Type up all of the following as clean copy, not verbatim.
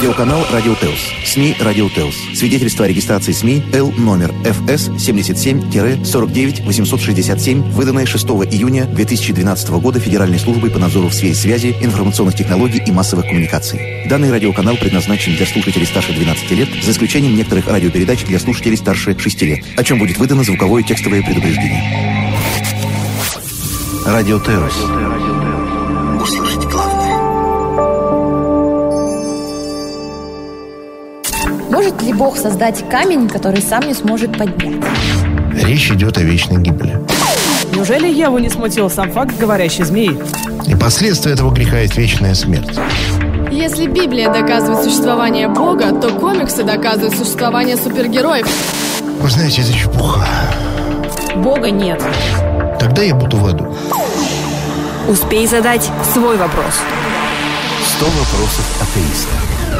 Радиоканал «Радио Телс». СМИ «Радио Телс». Свидетельство о регистрации СМИ Л номер ФС 77-49867, выданное 6 июня 2012 года Федеральной службой по надзору в сфере связи, информационных технологий и массовых коммуникаций. Данный радиоканал предназначен для слушателей старше 12 лет, за исключением некоторых радиопередач для слушателей старше 6 лет, о чем будет выдано звуковое текстовое предупреждение. Радио Телс. Услышать главное. Может ли Бог создать камень, который сам не сможет поднять? Речь идет о вечной гибели. Неужели Еву не смутил сам факт говорящей змеи? И последствия этого греха есть вечная смерть. Если Библия доказывает существование Бога, то комиксы доказывают существование супергероев. Вы знаете, это чепуха. Бога нет. Тогда я буду в аду. Успей задать свой вопрос. 100 вопросов атеиста.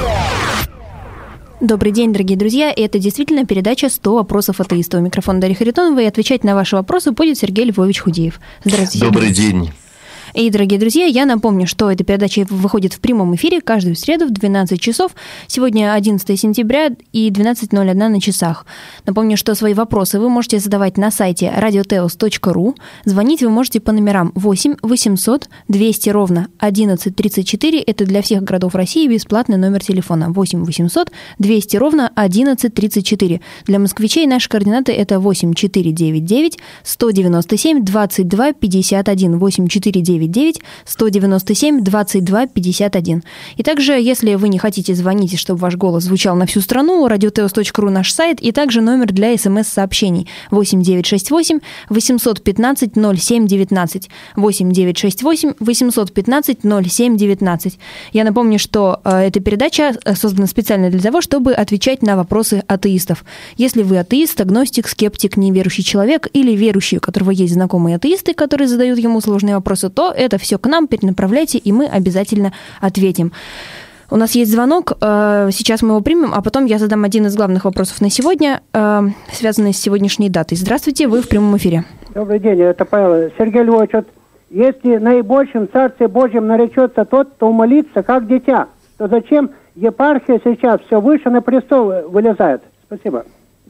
Добрый день, дорогие друзья. Это действительно передача «100 вопросов атеиста». У микрофона Дарья Харитонова, и отвечать на ваши вопросы будет Сергей Львович Худеев. Здравствуйте. Добрый день. И, дорогие друзья, я напомню, что эта передача выходит в прямом эфире каждую среду в 12 часов. Сегодня 11 сентября и 12:01 на часах. Напомню, что свои вопросы вы можете задавать на сайте radioteos.ru. Звонить вы можете по номерам 8 800 200 ровно 1134. Это для всех городов России бесплатный номер телефона. 8 800 200 ровно 1134. Для москвичей наши координаты это 8499 197 22 51 8499 197 22 51. И также, если вы не хотите звонить, чтобы ваш голос звучал на всю страну, radioteos.ru наш сайт, и также номер для смс-сообщений 8968 815 0719 8968 815 0719. Я напомню, что эта передача создана специально для того, чтобы отвечать на вопросы атеистов. Если вы атеист, агностик, скептик, неверующий человек или верующий, у которого есть знакомые атеисты, которые задают ему сложные вопросы, то это все к нам перенаправляйте, и мы обязательно ответим. У нас есть звонок, сейчас мы его примем, а потом я задам один из главных вопросов на сегодня, связанный с сегодняшней датой. Здравствуйте, вы в прямом эфире. Добрый день, это Павел. Сергей Львович, вот, если наибольшим Царстве Божьем наречется тот, кто молится, как дитя, то зачем епархия сейчас все выше на престол вылезает? Спасибо.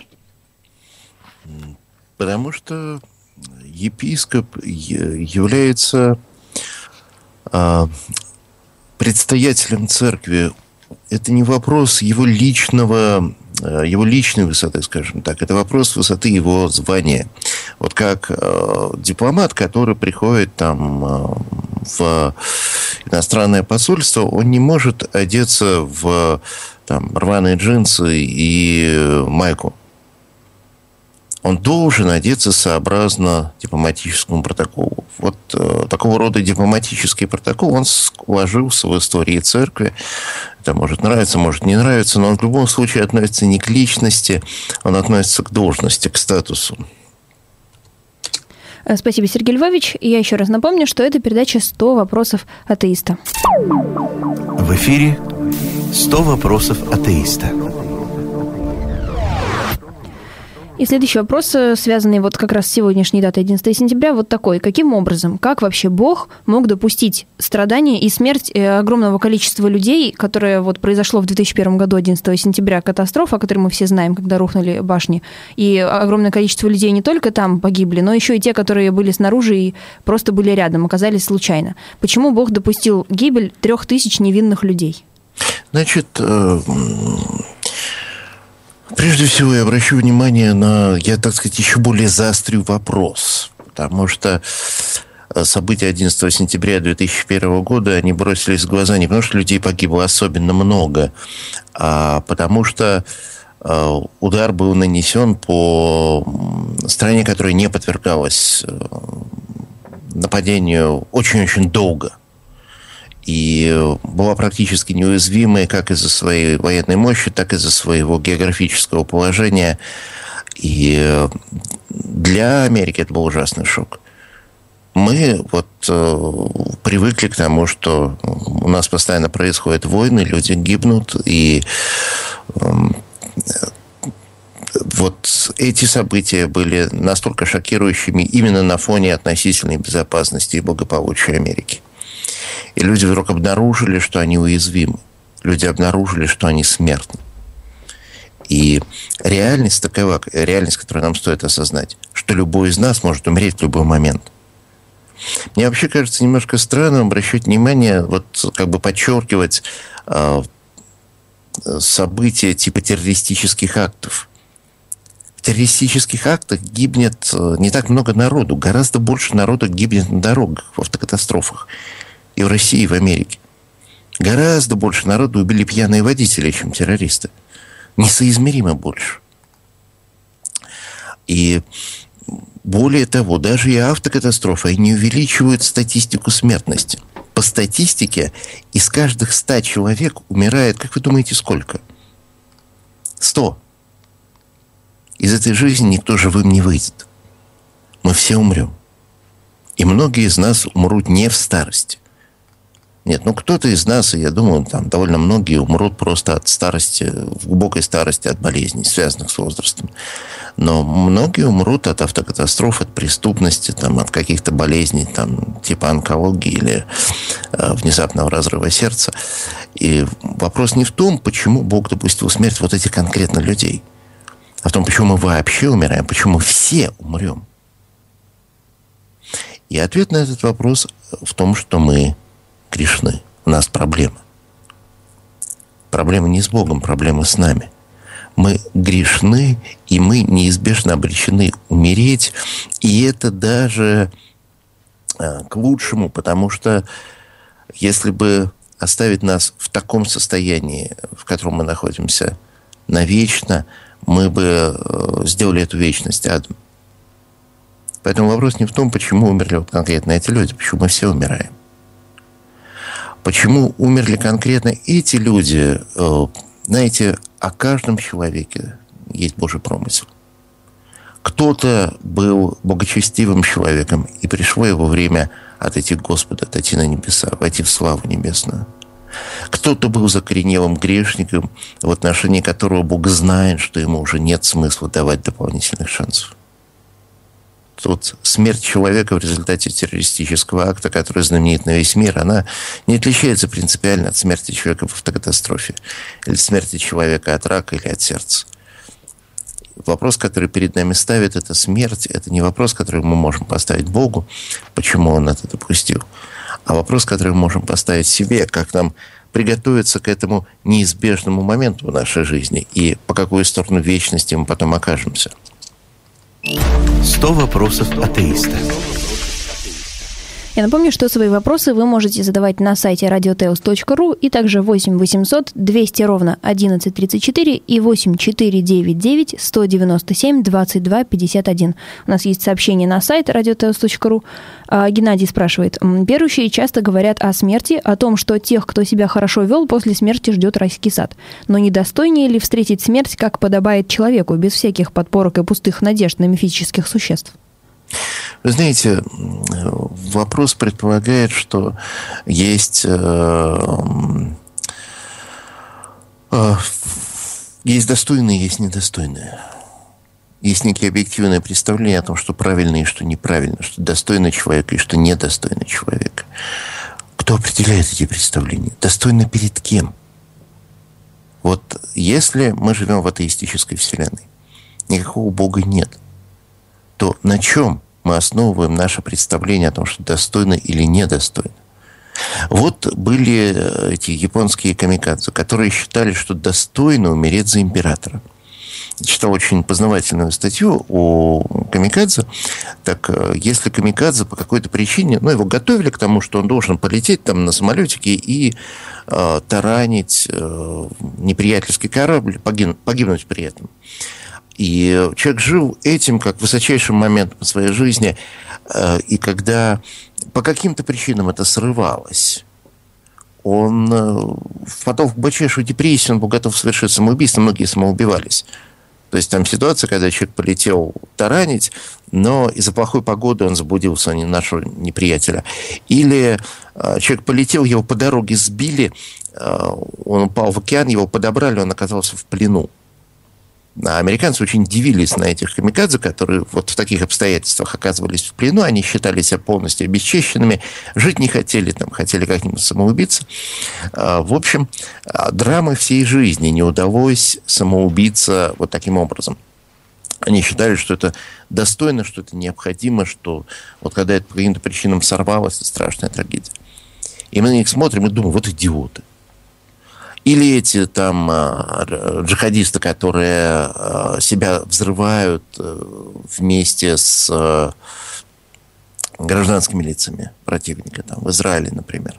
Потому что епископ является предстоятелем церкви. Это не вопрос его личной высоты, скажем так. Это вопрос высоты его звания. Вот как дипломат, который приходит там в иностранное посольство, он не может одеться в там рваные джинсы и майку. Он должен одеться сообразно дипломатическому протоколу. Вот такого рода дипломатический протокол, он сложился в истории церкви. Это может нравиться, может не нравиться, но он в любом случае относится не к личности, он относится к должности, к статусу. Спасибо, Сергей Львович. Я еще раз напомню, что это передача «100 вопросов атеиста». В эфире 100 вопросов атеиста. И следующий вопрос, связанный вот как раз с сегодняшней датой 11 сентября, вот такой. Каким образом, как вообще Бог мог допустить страдания и смерть огромного количества людей, которое вот произошло в 2001 году, 11 сентября, катастрофа, о которой мы все знаем, когда рухнули башни, и огромное количество людей не только там погибли, но еще и те, которые были снаружи и просто были рядом, оказались случайно. Почему Бог допустил гибель 3000 невинных людей? Значит, прежде всего, я обращу внимание на, я, так сказать, еще более заострю вопрос, потому что события 11 сентября 2001 года, они бросились в глаза не потому, что людей погибло особенно много, а потому что удар был нанесен по стране, которая не подвергалась нападению очень-очень долго. И была практически неуязвимой как из-за своей военной мощи, так и из-за своего географического положения. И для Америки это был ужасный шок. Мы вот привыкли к тому, что у нас постоянно происходят войны, люди гибнут, и вот эти события были настолько шокирующими именно на фоне относительной безопасности и благополучия Америки. И люди вдруг обнаружили, что они уязвимы. люди обнаружили, что они смертны. И реальность такова, реальность, которую нам стоит осознать, что любой из нас может умереть в любой момент. Мне вообще кажется немножко странным обращать внимание, вот как бы подчеркивать события типа террористических актов. В террористических актах гибнет не так много народу, гораздо больше народу гибнет на дорогах, в автокатастрофах. И в России, и в Америке. Гораздо больше народу убили пьяные водители, чем террористы. Несоизмеримо больше. И более того, даже и автокатастрофы не увеличивают статистику смертности. По статистике из каждых 100 человек умирает, как вы думаете, сколько? 100. Из этой жизни никто живым не выйдет. Мы все умрем. И многие из нас умрут не в старости. Нет, кто-то из нас, и я думаю, там довольно многие умрут просто от старости, в глубокой старости, от болезней, связанных с возрастом. Но многие умрут от автокатастроф, от преступности, там, от каких-то болезней, там, типа онкологии или внезапного разрыва сердца. И вопрос не в том, почему Бог допустил смерть вот этих конкретно людей, а в том, почему мы вообще умираем, почему мы все умрем. И ответ на этот вопрос в том, что мы грешны. У нас проблема. Проблема не с Богом, проблема с нами. Мы грешны, и мы неизбежно обречены умереть. И это даже к лучшему, потому что если бы оставить нас в таком состоянии, в котором мы находимся навечно, мы бы сделали эту вечность адом. Поэтому вопрос не в том, почему умерли вот конкретно эти люди, почему мы все умираем. Почему умерли конкретно эти люди? Знаете, о каждом человеке есть Божий промысел. Кто-то был богочестивым человеком, и пришло его время отойти к Господу, отойти на небеса, войти в славу небесную. Кто-то был закоренелым грешником, в отношении которого Бог знает, что ему уже нет смысла давать дополнительных шансов. Тут смерть человека в результате террористического акта, который знаменит на весь мир, она не отличается принципиально от смерти человека в автокатастрофе, или смерти человека от рака или от сердца. Вопрос, который перед нами ставит, это смерть. Это не вопрос, который мы можем поставить Богу, почему Он это допустил, а вопрос, который мы можем поставить себе, как нам приготовиться к этому неизбежному моменту в нашей жизни и по какую сторону вечности мы потом окажемся. 100 вопросов атеиста. Я напомню, что свои вопросы вы можете задавать на сайте radioteos.ru и также 8 800 200 ровно 1134 и 8 499 197 22 51. У нас есть сообщение на сайт radioteos.ru. Геннадий спрашивает. Верующие часто говорят о смерти, о том, что тех, кто себя хорошо вел, после смерти ждет райский сад. Но недостойнее ли встретить смерть, как подобает человеку, без всяких подпорок и пустых надежд на мифических существ? Вы знаете, вопрос предполагает, что есть достойные, есть недостойные. Есть некие объективные представления о том, что правильно и что неправильно, что достойный человек и что недостойный человек. Кто определяет эти представления? Достойно перед кем? Вот если мы живем в атеистической вселенной, никакого Бога нет, то на чем мы основываем наше представление о том, что достойно или недостойно? Вот были эти японские камикадзе, которые считали, что достойно умереть за императора. Я читал очень познавательную статью о камикадзе. Так, если камикадзе по какой-то причине, его готовили к тому, что он должен полететь там на самолетике и таранить неприятельский корабль, погибнуть при этом. И человек жил этим как высочайшим моментом в своей жизни. И когда по каким-то причинам это срывалось, он впадал в глубочайшую депрессию, он был готов совершить самоубийство, многие самоубивались. То есть там ситуация, когда человек полетел таранить, но из-за плохой погоды он заблудился, а не нашего неприятеля. Или человек полетел, его по дороге сбили, он упал в океан, его подобрали, он оказался в плену. Американцы очень дивились на этих камикадзе, которые вот в таких обстоятельствах оказывались в плену, они считали себя полностью обесчещенными, жить не хотели, там, хотели как-нибудь самоубиться. В общем, драмы всей жизни не удалось самоубиться вот таким образом. Они считали, что это достойно, что это необходимо, что вот когда это по каким-то причинам сорвалось, это страшная трагедия. И мы на них смотрим и думаем, вот идиоты. Или эти там джихадисты, которые себя взрывают вместе с гражданскими лицами противника, там, в Израиле, например.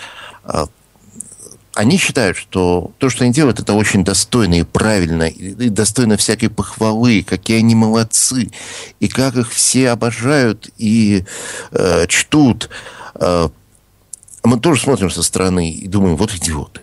Они считают, что то, что они делают, это очень достойно и правильно, и достойно всякой похвалы, какие они молодцы, и как их все обожают и чтут. Мы тоже смотрим со стороны и думаем, вот идиоты.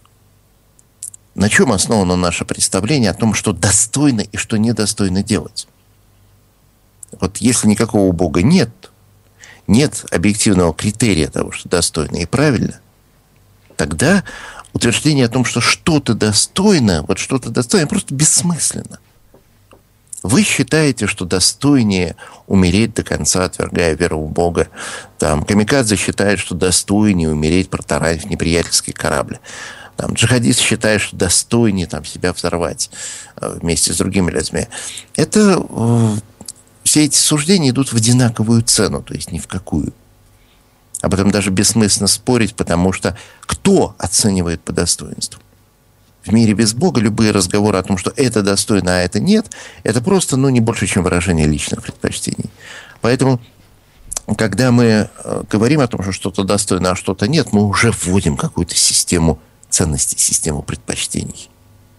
На чем основано наше представление о том, что достойно и что недостойно делать? Вот если никакого Бога нет объективного критерия того, что достойно и правильно, тогда утверждение о том, что что-то достойно, просто бессмысленно. Вы считаете, что достойнее умереть до конца, отвергая веру в Бога. Там, камикадзе считает, что достойнее умереть, протаранив неприятельский корабль. Там, джихадист считает, что достойнее там, себя взорвать вместе с другими людьми. Это все эти суждения идут в одинаковую цену, то есть ни в какую. Об этом даже бессмысленно спорить, потому что кто оценивает по достоинству? В мире без Бога любые разговоры о том, что это достойно, а это нет, это просто, не больше, чем выражение личных предпочтений. Поэтому, когда мы говорим о том, что что-то достойно, а что-то нет, мы уже вводим какую-то систему ценностей, систему предпочтений.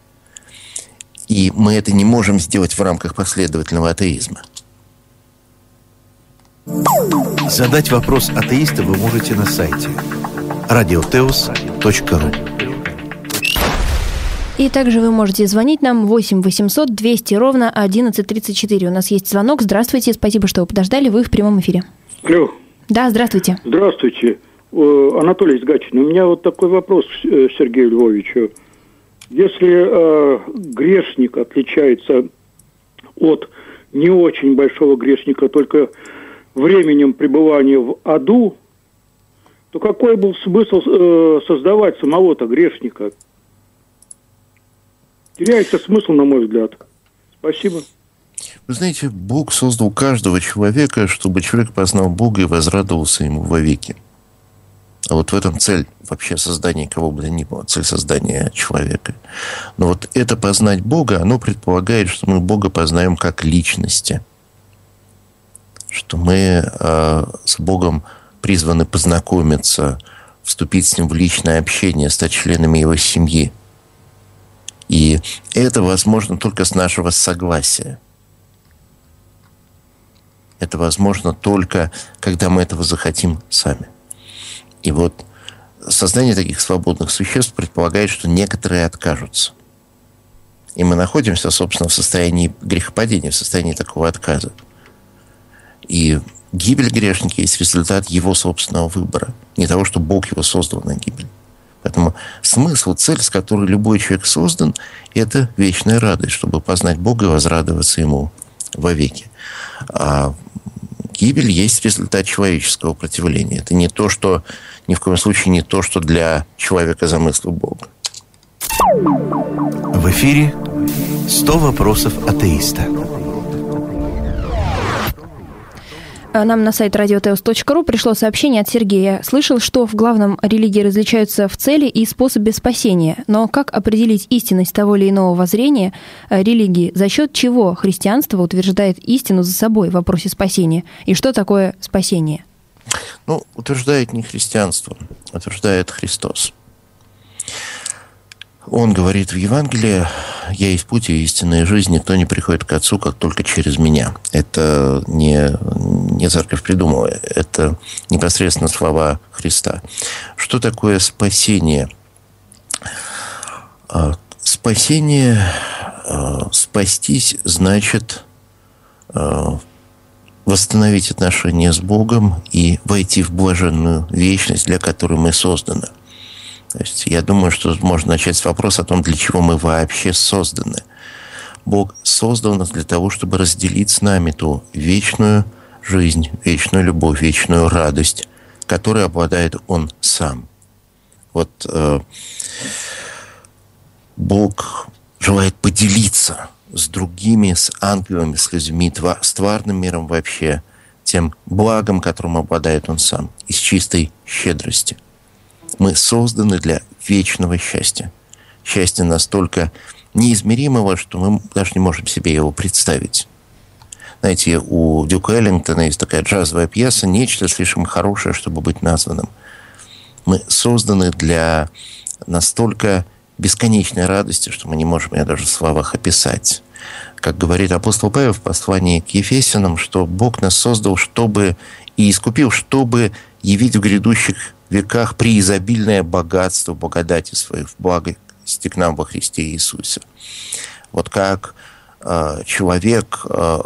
И мы это не можем сделать в рамках последовательного атеизма. Задать вопрос атеиста вы можете на сайте radioteos.ru. И также вы можете звонить нам 8 800 200 ровно 1134. У нас есть звонок. Здравствуйте, спасибо, что вы подождали. Вы в прямом эфире. Алло. Да, здравствуйте. Здравствуйте. Анатолий из Гатчины. У меня вот такой вопрос к Сергею Львовичу. Если грешник отличается от не очень большого грешника только временем пребывания в аду, то какой был смысл создавать самого-то грешника? Теряется смысл, на мой взгляд. Спасибо. Вы знаете, Бог создал каждого человека, чтобы человек познал Бога и возрадовался Ему вовеки. А вот в этом цель вообще создания кого бы то ни было, цель создания человека. Но вот это познать Бога, оно предполагает, что мы Бога познаем как личности. Что мы с Богом призваны познакомиться, вступить с Ним в личное общение, стать членами Его семьи. И это возможно только с нашего согласия. Это возможно только, когда мы этого захотим сами. И вот создание таких свободных существ предполагает, что некоторые откажутся. И мы находимся, собственно, в состоянии грехопадения, в состоянии такого отказа. И гибель грешника есть результат его собственного выбора. Не того, что Бог его создал на гибель. Поэтому смысл, цель, с которой любой человек создан, это вечная радость, чтобы познать Бога и возрадоваться Ему вовеки. А гибель есть результат человеческого противления. Это не то, что, ни в коем случае не то, что для человека замыслил Бога. В эфире 100 вопросов атеиста. Нам на сайт radioteos.ru пришло сообщение от Сергея. Слышал, что в главном религии различаются в цели и способе спасения. Но как определить истинность того или иного воззрения религии? За счет чего христианство утверждает истину за собой в вопросе спасения? И что такое спасение? Утверждает не христианство, утверждает Христос. Он говорит в Евангелии: «Я есть путь и истинная жизнь, никто не приходит к Отцу, как только через Меня». Это не церковь придумала, это непосредственно слова Христа. Что такое спасение? Спасение, спастись, значит восстановить отношения с Богом и войти в блаженную вечность, для которой мы созданы. То есть я думаю, что можно начать с вопроса о том, для чего мы вообще созданы. Бог создал нас для того, чтобы разделить с нами ту вечную жизнь, вечную любовь, вечную радость, которой обладает Он сам. Вот Бог желает поделиться с другими, с ангелами, с людьми, с тварным миром вообще, тем благом, которым обладает Он сам, из чистой щедрости. Мы созданы для вечного счастья. Счастья настолько неизмеримого, что мы даже не можем себе его представить. Знаете, у Дюка Эллингтона есть такая джазовая пьеса «Нечто слишком хорошее, чтобы быть названным». Мы созданы для настолько бесконечной радости, что мы не можем ее даже в словах описать. Как говорит апостол Павел в послании к Ефесянам, что Бог нас создал, чтобы и искупил, чтобы явить в грядущих веках преизобильное богатство благодати своей в благости к нам во Христе Иисусе. Вот как человек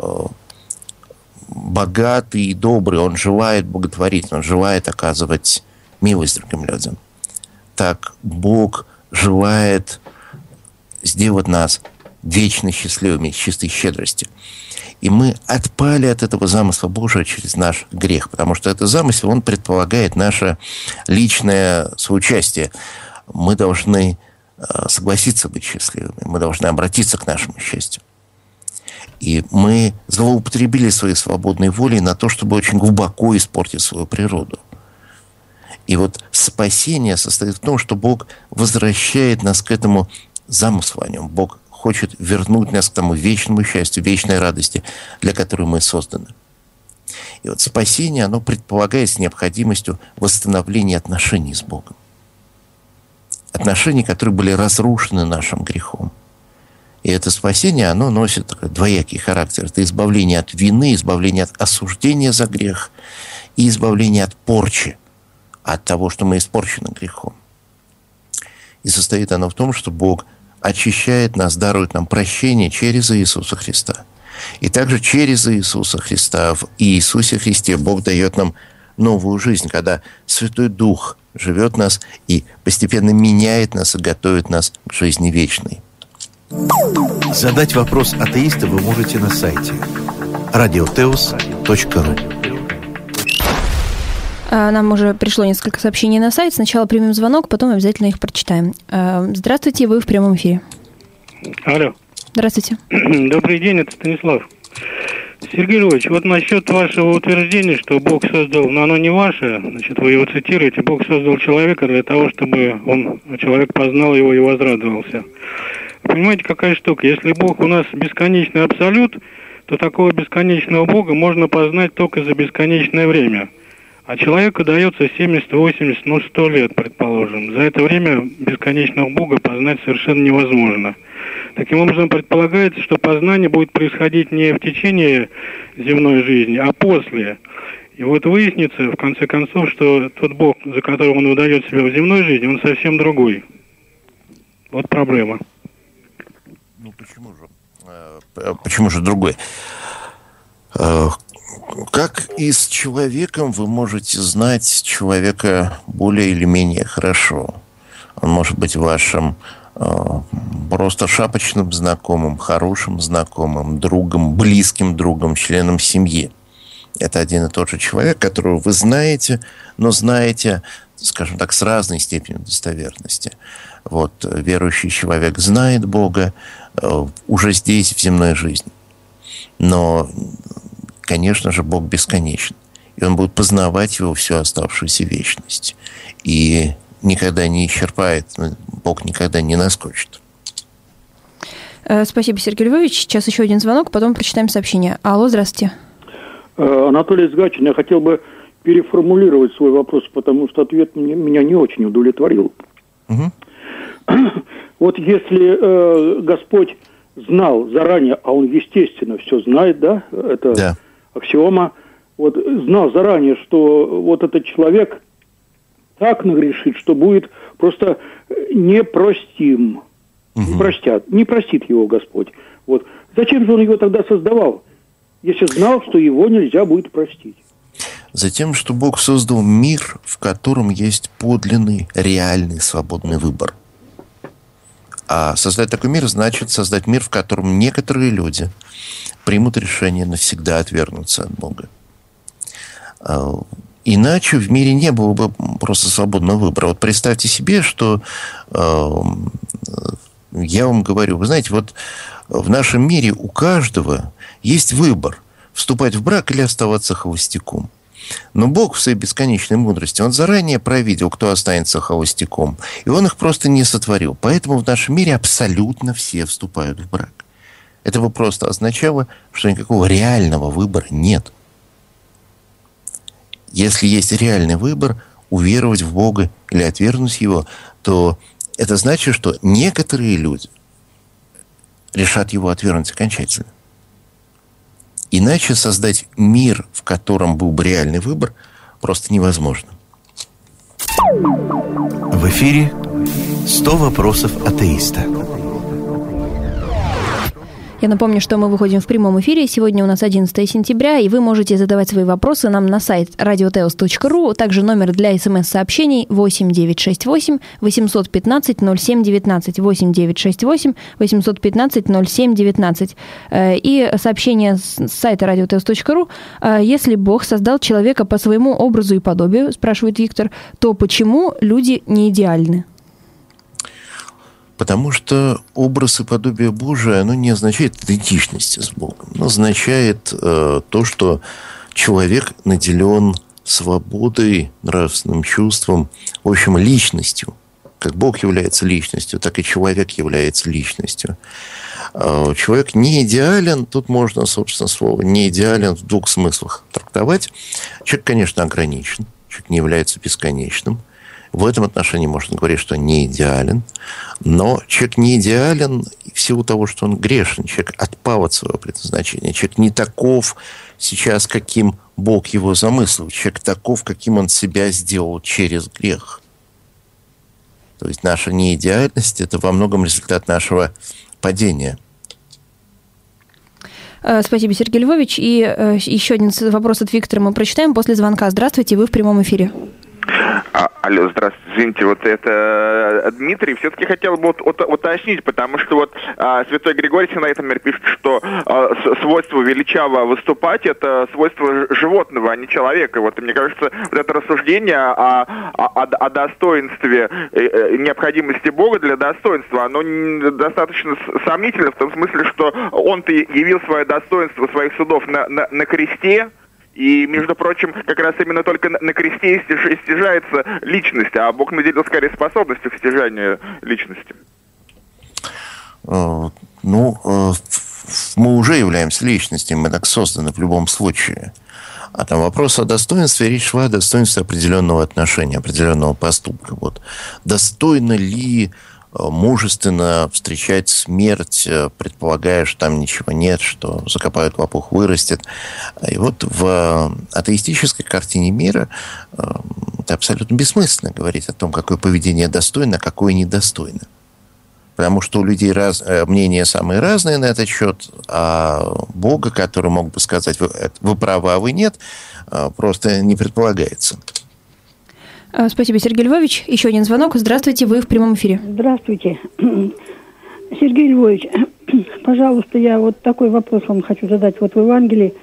богатый и добрый, он желает благотворить, он желает оказывать милость другим людям. Так Бог желает сделать нас вечно счастливыми, с чистой щедрости. И мы отпали от этого замысла Божия через наш грех, потому что этот замысел, он предполагает наше личное соучастие. Мы должны согласиться быть счастливыми, мы должны обратиться к нашему счастью. И мы злоупотребили своей свободной волей на то, чтобы очень глубоко испортить свою природу. И вот спасение состоит в том, что Бог возвращает нас к этому замыслу о нем. Бог хочет вернуть нас к тому вечному счастью, вечной радости, для которой мы созданы. И вот спасение, оно предполагает с необходимостью восстановления отношений с Богом. Отношений, которые были разрушены нашим грехом. И это спасение, оно носит такой двоякий характер. Это избавление от вины, избавление от осуждения за грех и избавление от порчи, от того, что мы испорчены грехом. И состоит оно в том, что Бог очищает нас, дарует нам прощение через Иисуса Христа. И также через Иисуса Христа, в Иисусе Христе Бог дает нам новую жизнь, когда Святой Дух живет в нас и постепенно меняет нас и готовит нас к жизни вечной. Задать вопрос атеиста вы можете на сайте radioteos.ru. Нам уже пришло несколько сообщений на сайт. Сначала примем звонок, потом обязательно их прочитаем. Здравствуйте, вы в прямом эфире. Алло. Здравствуйте. Добрый день, это Станислав. Сергей Львович, вот насчет вашего утверждения, что Бог создал, но оно не ваше, значит, вы его цитируете, Бог создал человека для того, чтобы человек познал его и возрадовался. Понимаете, какая штука? Если Бог у нас бесконечный абсолют, то такого бесконечного Бога можно познать только за бесконечное время. А человеку дается 70, 80, 100 лет, предположим. За это время бесконечного Бога познать совершенно невозможно. Таким образом, предполагается, что познание будет происходить не в течение земной жизни, а после. И вот выяснится, в конце концов, что тот Бог, за которым он выдает себя в земной жизни, он совсем другой. Вот проблема. Ну, почему же другой? Как и с человеком вы можете знать человека более или менее хорошо? Он может быть вашим просто шапочным знакомым, хорошим знакомым, другом, близким другом, членом семьи. Это один и тот же человек, которого вы знаете, но знаете, скажем так, с разной степенью достоверности. Вот, верующий человек знает Бога уже здесь, в земной жизни. Но, конечно же, Бог бесконечен. И он будет познавать его всю оставшуюся вечность. И никогда не исчерпает, Бог никогда не наскучит. Спасибо, Сергей Львович. Сейчас еще один звонок, потом прочитаем сообщение. Алло, здравствуйте. Анатолий Сгачин, я хотел бы переформулировать свой вопрос, потому что ответ меня не очень удовлетворил. Угу. Вот если Господь знал заранее, а Он, естественно, все знает, да, это аксиома, вот знал заранее, что вот этот человек так нагрешит, что будет просто непростим. Не простит его Господь. Вот. Зачем же Он его тогда создавал, если знал, что его нельзя будет простить? Затем, что Бог создал мир, в котором есть подлинный, реальный, свободный выбор. А создать такой мир значит создать мир, в котором некоторые люди примут решение навсегда отвергнуться от Бога. Иначе в мире не было бы просто свободного выбора. Вот представьте себе, что я вам говорю, вы знаете, вот в нашем мире у каждого есть выбор, вступать в брак или оставаться холостяком. Но Бог в своей бесконечной мудрости, Он заранее провидел, кто останется холостяком. И Он их просто не сотворил. Поэтому в нашем мире абсолютно все вступают в брак. Это бы просто означало, что никакого реального выбора нет. Если есть реальный выбор, уверовать в Бога или отвергнуть Его, то это значит, что некоторые люди решат Его отвергнуть окончательно. Иначе создать мир, в котором был бы реальный выбор, просто невозможно. В эфире 100 вопросов атеиста. Я напомню, что мы выходим в прямом эфире. Сегодня у нас 11 сентября, и вы можете задавать свои вопросы нам на сайт radioteos.ru. Также номер для смс-сообщений 8968 815 0719. 8968 815 0719. И сообщение с сайта radioteos.ru. Если Бог создал человека по своему образу и подобию, спрашивает Виктор, то почему люди не идеальны? Потому что образ и подобие Божие, оно не означает идентичности с Богом. Оно означает то, что человек наделен свободой, нравственным чувством, в общем, личностью. Как Бог является личностью, так и человек является личностью. Человек не идеален, тут можно, собственно, слово «не идеален» в двух смыслах трактовать. Человек, конечно, ограничен, человек не является бесконечным. В этом отношении можно говорить, что не идеален. Но человек не идеален в силу того, что он грешен. Человек отпал от своего предназначения. Человек не таков сейчас, каким Бог его замыслил. Человек таков, каким он себя сделал через грех. То есть наша неидеальность – это во многом результат нашего падения. Спасибо, Сергей Львович. И еще один вопрос от Виктора мы прочитаем после звонка. Здравствуйте, вы в прямом эфире. Алло, здравствуйте, извините, вот это Дмитрий. Все-таки хотел бы уточнить, потому что вот святой Григорий Синай, например, пишет, что свойство величаво выступать – это свойство животного, а не человека. Вот, и мне кажется, вот это рассуждение о достоинстве, необходимости Бога для достоинства, оно достаточно сомнительно в том смысле, что Он-то явил свое достоинство своих судов на кресте. И, между прочим, как раз именно только на кресте стяжается личность, а Бог наделил скорее способностью к стяжанию личности. Мы уже являемся личностью, мы так созданы в любом случае. А там вопрос о достоинстве, речь шла о достоинстве определенного отношения, определенного поступка. Вот. Достойно ли мужественно встречать смерть, предполагая, что там ничего нет, что закопают лопух, вырастет. И вот в атеистической картине мира это абсолютно бессмысленно говорить о том, какое поведение достойно, а какое недостойно. Потому что у людей мнения самые разные на этот счет, а Бога, который мог бы сказать, вы правы, а вы нет, просто не предполагается. Спасибо, Сергей Львович. Еще один звонок. Здравствуйте, вы в прямом эфире. Здравствуйте. Сергей Львович, пожалуйста, я вот такой вопрос вам хочу задать. Вот в Евангелии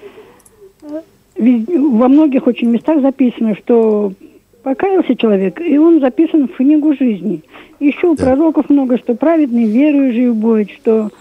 во многих очень местах записано, что покаялся человек, и он записан в книгу жизни. Еще у пророков много, что праведный верою жив будет, что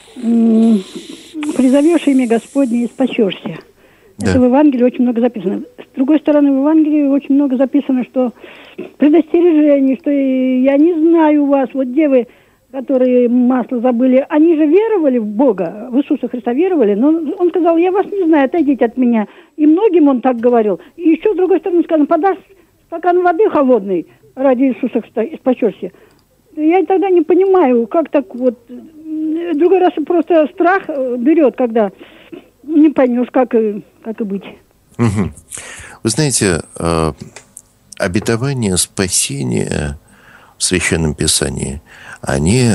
призовешь имя Господне и спасешься. Да. Это в Евангелии очень много записано. С другой стороны, в Евангелии очень много записано, что предостережение, что я не знаю вас, вот девы, которые масло забыли, они же веровали в Бога, в Иисуса Христа веровали, но он сказал, я вас не знаю, отойдите от меня. И многим он так говорил. И еще, с другой стороны, сказано, подашь стакан воды холодной ради Иисуса Христа и спасешься. Я тогда не понимаю, как так вот. Другой раз просто страх берет, когда не поймешь, как и быть. Угу. Вы знаете, обетование спасения в Священном Писании, они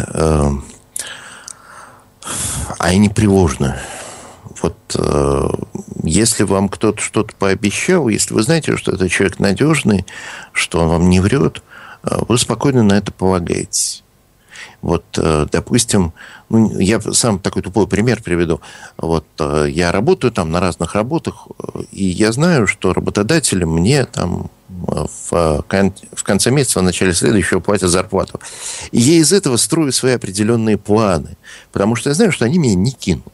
тревожны. Вот если вам кто-то что-то пообещал, если вы знаете, что этот человек надежный, что он вам не врет, вы спокойно на это полагаетесь. Вот, допустим, я сам такой тупой пример приведу. Вот, я работаю там на разных работах, и я знаю, что работодатели мне там в конце месяца, в начале следующего платят зарплату. И я из этого строю свои определенные планы, потому что я знаю, что они меня не кинут.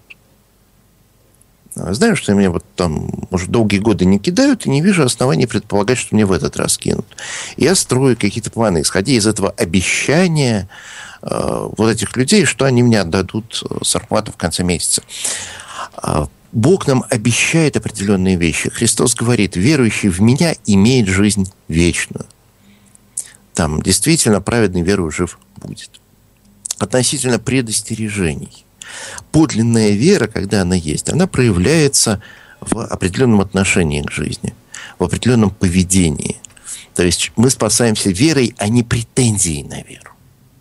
Знаю, что меня вот там уже долгие годы не кидают, и не вижу оснований предполагать, что мне в этот раз кинут. Я строю какие-то планы, исходя из этого обещания вот этих людей, что они мне отдадут зарплату в конце месяца. Бог нам обещает определенные вещи. Христос говорит: верующий в меня имеет жизнь вечную. Там действительно праведный верою жив будет. Относительно предостережений. Подлинная вера, когда она есть, она проявляется в определенном отношении к жизни, в определенном поведении. То есть мы спасаемся верой, а не претензией на веру.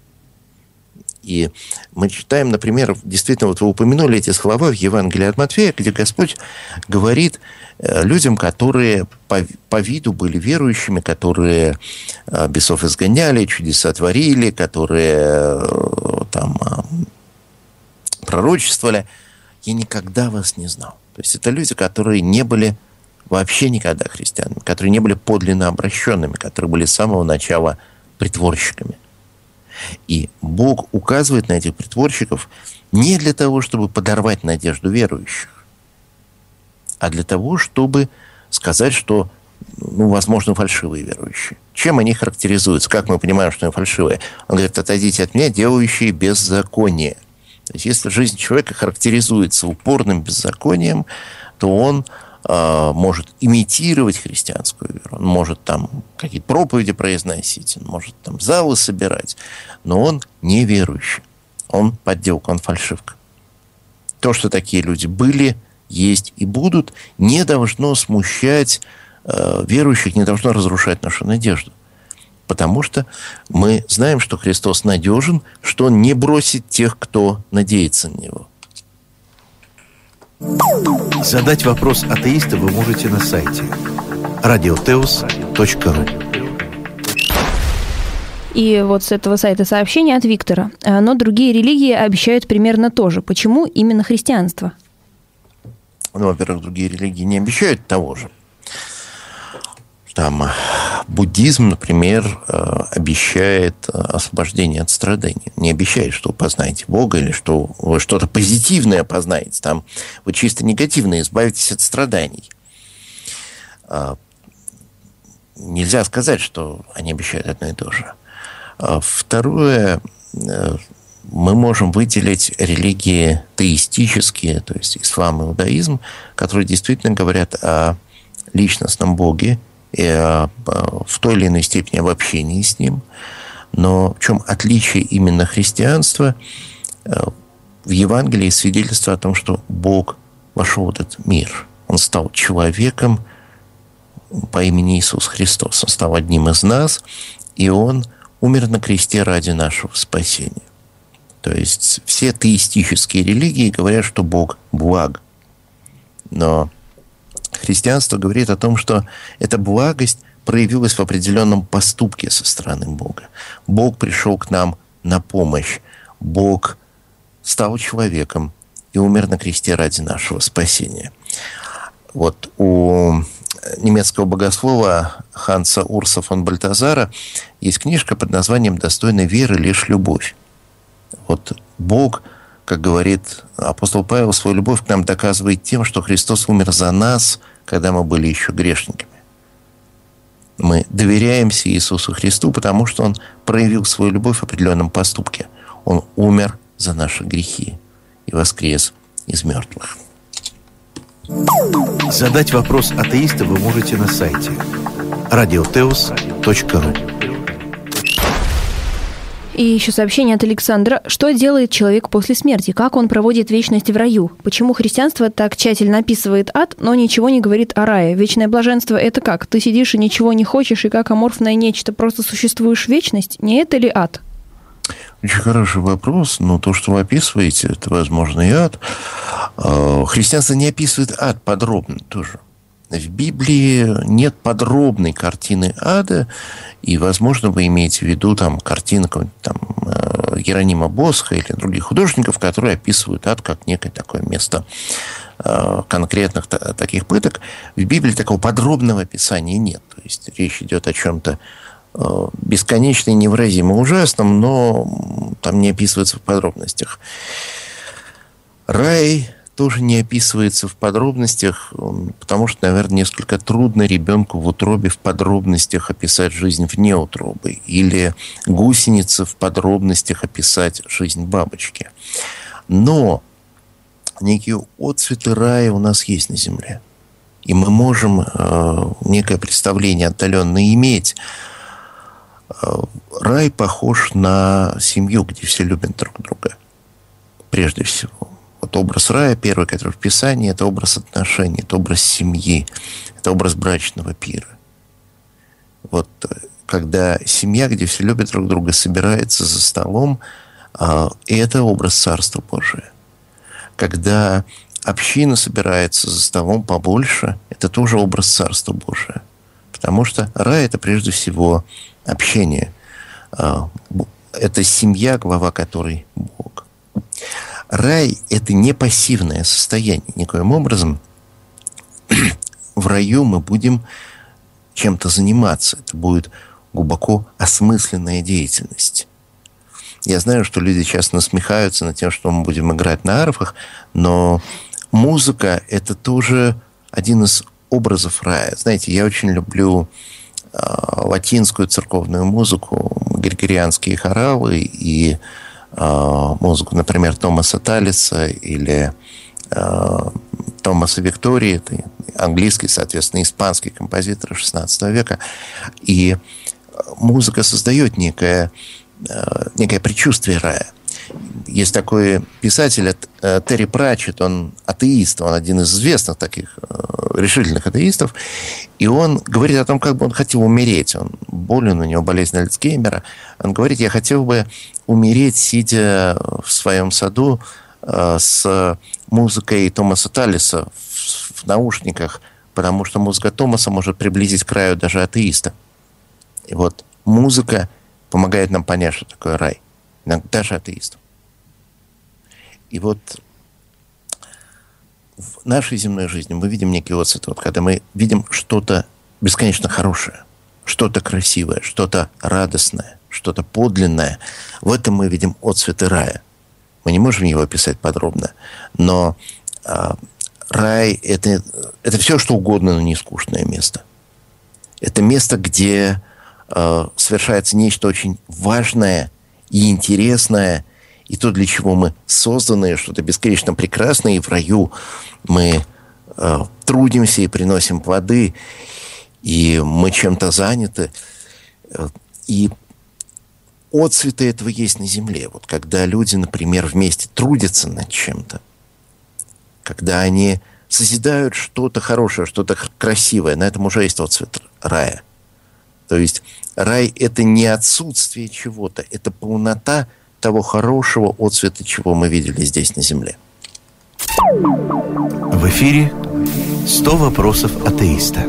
И мы читаем, например, действительно, вот вы упомянули эти слова в Евангелии от Матфея, где Господь говорит людям, которые по виду были верующими, которые бесов изгоняли, чудеса творили, которые там пророчествовали: «Я никогда вас не знал». То есть это люди, которые не были вообще никогда христианами, которые не были подлинно обращенными, которые были с самого начала притворщиками. И Бог указывает на этих притворщиков не для того, чтобы подорвать надежду верующих, а для того, чтобы сказать, что, возможно, фальшивые верующие. Чем они характеризуются? Как мы понимаем, что они фальшивые? Он говорит: «Отойдите от меня, делающие беззаконие». То есть если жизнь человека характеризуется упорным беззаконием, то он может имитировать христианскую веру, он может там какие-то проповеди произносить, он может там залы собирать, но он не верующий, он подделка, он фальшивка. То, что такие люди были, есть и будут, не должно смущать верующих, не должно разрушать нашу надежду. Потому что мы знаем, что Христос надежен, что Он не бросит тех, кто надеется на Него. Задать вопрос атеиста вы можете на сайте radioteos.ru. И вот с этого сайта сообщение от Виктора. Но другие религии обещают примерно то же. Почему именно христианство? Во-первых, другие религии не обещают того же. Там буддизм, например, обещает освобождение от страданий. Не обещает, что вы познаете Бога или что вы что-то позитивное познаете. Там вы чисто негативно избавитесь от страданий. Нельзя сказать, что они обещают одно и то же. Второе, мы можем выделить религии теистические, то есть ислам и иудаизм, которые действительно говорят о личностном Боге, и в той или иной степени об общении с Ним. Но в чем отличие именно христианства? В Евангелии свидетельство о том, что Бог вошел в этот мир. Он стал человеком по имени Иисус Христос. Он стал одним из нас, и Он умер на кресте ради нашего спасения. То есть все теистические религии говорят, что Бог благ. Но христианство говорит о том, что эта благость проявилась в определенном поступке со стороны Бога. Бог пришел к нам на помощь. Бог стал человеком и умер на кресте ради нашего спасения. Вот у немецкого богослова Ханса Урса фон Бальтазара есть книжка под названием «Достойна веры лишь любовь». Вот Бог, как говорит апостол Павел, свою любовь к нам доказывает тем, что Христос умер за нас, когда мы были еще грешниками. Мы доверяемся Иисусу Христу, потому что Он проявил свою любовь в определенном поступке. Он умер за наши грехи и воскрес из мертвых. Задать вопрос атеиста вы можете на сайте radioteos.ru. И еще сообщение от Александра. Что делает человек после смерти? Как он проводит вечность в раю? Почему христианство так тщательно описывает ад, но ничего не говорит о рае? Вечное блаженство – это как? Ты сидишь и ничего не хочешь, и как аморфное нечто просто существуешь вечность? Не это ли ад? Очень хороший вопрос. Но то, что вы описываете, это, возможно, и ад. Христианство не описывает ад подробно тоже. В Библии нет подробной картины ада, и, возможно, вы имеете в виду там картинку там, Иеронима Босха или других художников, которые описывают ад как некое такое место конкретных таких пыток. В Библии такого подробного описания нет. То есть речь идет о чем-то бесконечно и невыразимо ужасном, но там не описывается в подробностях. Рай тоже не описывается в подробностях, потому что, наверное, несколько трудно ребенку в утробе в подробностях описать жизнь вне утробы, или гусенице в подробностях описать жизнь бабочки. Но некие отцветы рая у нас есть на земле. И мы можем некое представление отдаленное иметь. Рай похож на семью, где все любят друг друга. Прежде всего. Вот образ рая, первый, который в Писании, это образ отношений, это образ семьи, это образ брачного пира. Вот когда семья, где все любят друг друга, собирается за столом, это образ Царства Божия. Когда община собирается за столом побольше, это тоже образ Царства Божия. Потому что рай – это прежде всего общение. Это семья, глава которой Бог. Рай – это не пассивное состояние. Никоим образом в раю мы будем чем-то заниматься. Это будет глубоко осмысленная деятельность. Я знаю, что люди часто насмехаются над тем, что мы будем играть на арфах, но музыка – это тоже один из образов рая. Знаете, я очень люблю латинскую церковную музыку, григорианские хоралы и музыку, например, Томаса Талиса или Томаса Виктории, это английский, соответственно, испанский композитор XVI века. И музыка создает некое предчувствие рая. Есть такой писатель Терри Пратчетт, он атеист, он один из известных таких решительных атеистов, и он говорит о том, как бы он хотел умереть. Он болен, у него болезнь Альцгеймера. Он говорит: я хотел бы умереть, сидя в своем саду с музыкой Томаса Талиса в наушниках, потому что музыка Томаса может приблизить к раю даже атеиста. И вот музыка помогает нам понять, что такое рай. Даже атеистам. И вот в нашей земной жизни мы видим некий отцвет. Вот когда мы видим что-то бесконечно хорошее, что-то красивое, что-то радостное, что-то подлинное, в этом мы видим отцветы рая. Мы не можем его описать подробно, но рай – это все, что угодно, но не скучное место. Это место, где совершается нечто очень важное и интересное, и то, для чего мы созданы, что-то бесконечно прекрасное, и в раю мы трудимся и приносим плоды, и мы чем-то заняты. И отцветы этого есть на земле. Вот когда люди, например, вместе трудятся над чем-то, когда они созидают что-то хорошее, что-то красивое, на этом уже есть отцвет рая. То есть рай – это не отсутствие чего-то, это полнота того хорошего отцвета, чего мы видели здесь на земле. В эфире 100 вопросов атеиста.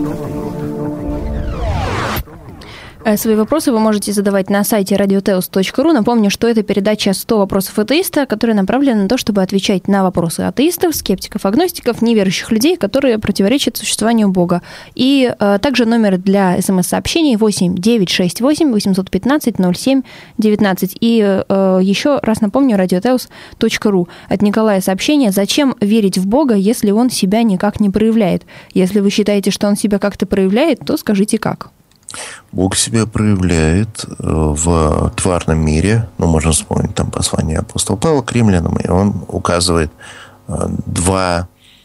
Свои вопросы вы можете задавать на сайте radioteos.ru. Напомню, что это передача «100 вопросов атеиста», которая направлена на то, чтобы отвечать на вопросы атеистов, скептиков, агностиков, неверующих людей, которые противоречат существованию Бога. И также номер для СМС-сообщений 8 968 815 07 19. И еще раз напомню, radioteos.ru. От Николая сообщение: зачем верить в Бога, если он себя никак не проявляет? Если вы считаете, что он себя как-то проявляет, то скажите, как? Бог себя проявляет в тварном мире. Можно вспомнить там послание апостола Павла к римлянам, и он указывает два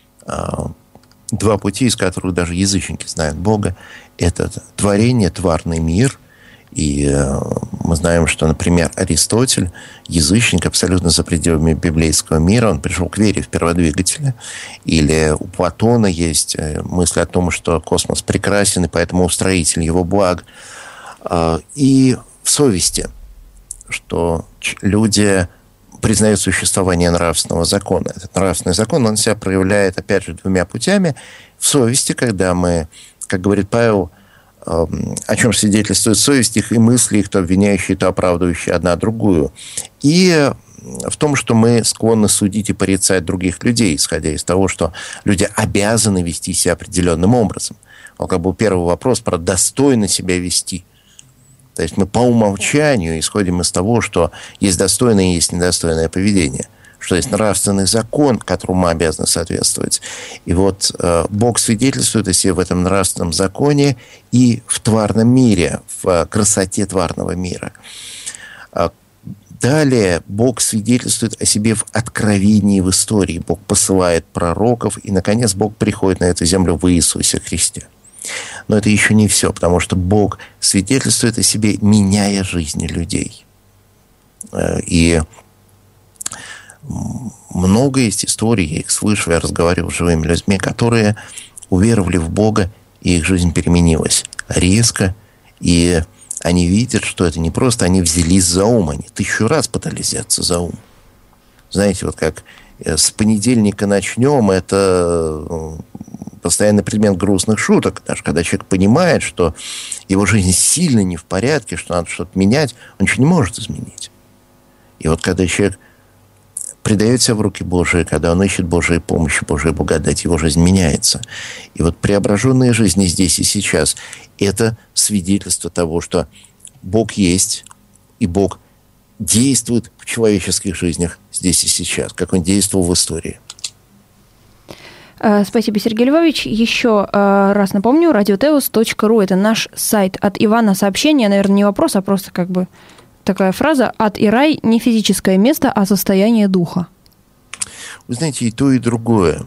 пути, из которых даже язычники знают Бога. Это творение, тварный мир. И мы знаем, что, например, Аристотель, язычник, абсолютно за пределами библейского мира, он пришел к вере в перводвигателя. Или у Платона есть мысль о том, что космос прекрасен, и поэтому устроитель его благ. И в совести, что люди признают существование нравственного закона. Этот нравственный закон, он себя проявляет, опять же, двумя путями. В совести, когда мы, как говорит Павел, о чем свидетельствует совесть их и мысли их, то обвиняющие, то оправдывающие одна другую. И в том, что мы склонны судить и порицать других людей, исходя из того, что люди обязаны вести себя определенным образом. Вот как был первый вопрос про достойно себя вести. То есть мы по умолчанию исходим из того, что есть достойное и есть недостойное поведение, что есть нравственный закон, которому мы обязаны соответствовать. И вот Бог свидетельствует о себе в этом нравственном законе и в тварном мире, в красоте тварного мира. Далее Бог свидетельствует о себе в откровении в истории. Бог посылает пророков, и, наконец, Бог приходит на эту землю в Иисусе Христе. Но это еще не все, потому что Бог свидетельствует о себе, меняя жизни людей. И много есть историй, я их слышу, я разговаривал с живыми людьми, которые уверовали в Бога, и их жизнь переменилась резко, и они видят, что это не просто они взялись за ум, они 1000 раз пытались взяться за ум. Знаете, вот как с понедельника начнем, это постоянный предмет грустных шуток. Даже когда человек понимает, что его жизнь сильно не в порядке, что надо что-то менять, он ничего не может изменить. И вот когда человек предает себя в руки Божии, когда он ищет Божьей помощи, Божьей благодати, его жизнь меняется. И вот преображенные жизни здесь и сейчас – это свидетельство того, что Бог есть, и Бог действует в человеческих жизнях здесь и сейчас, как Он действовал в истории. Спасибо, Сергей Львович. Еще раз напомню, radioteos.ru – это наш сайт. От Ивана сообщение, наверное, не вопрос, а просто как бы такая фраза: ад и рай не физическое место, а состояние духа. Вы знаете, и то, и другое.